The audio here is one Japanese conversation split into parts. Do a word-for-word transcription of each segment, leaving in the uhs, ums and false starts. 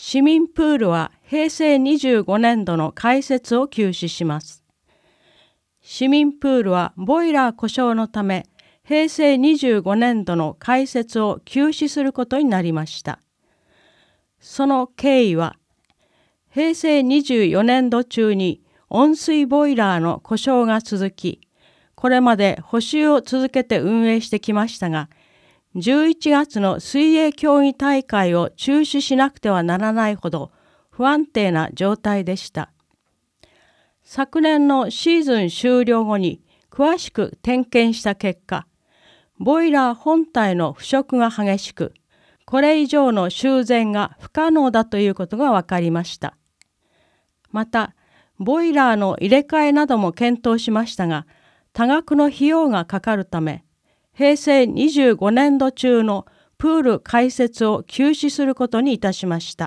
市民プールはへいせいにじゅうごねんどの開設を休止します。市民プールはボイラー故障のため、へいせいにじゅうごねんどの開設を休止することになりました。その経緯は、へいせいにじゅうよねんど中に温水ボイラーの故障が続き、これまで補修を続けて運営してきましたが、じゅういちがつの水泳競技大会を中止しなくてはならないほど不安定な状態でした。昨年のシーズン終了後に詳しく点検した結果、ボイラー本体の腐食が激しく、これ以上の修繕が不可能だということが分かりました。また、ボイラーの入れ替えなども検討しましたが、多額の費用がかかるため、へいせいにじゅうごねんど中のプール開設を休止することにいたしました。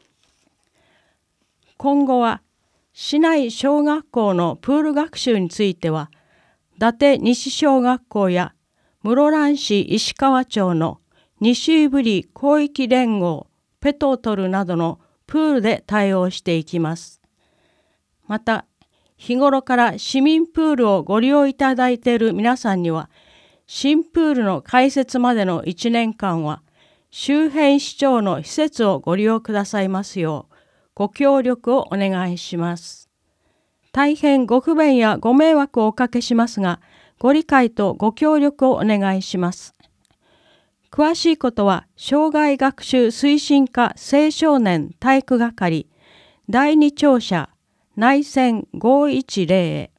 今後は、市内小学校のプール学習については、伊達西小学校や室蘭市石川町の西胆振広域連合ペトトルなどのプールで対応していきます。また、日頃から市民プールをご利用いただいている皆さんには、新プールの開設までのいちねんかんは、周辺市町の施設をご利用くださいますよう、ご協力をお願いします。大変ご不便やご迷惑をおかけしますが、ご理解とご協力をお願いします。詳しいことは、生涯学習推進課青少年体育係だいに庁舎内線ごいちゼロへ。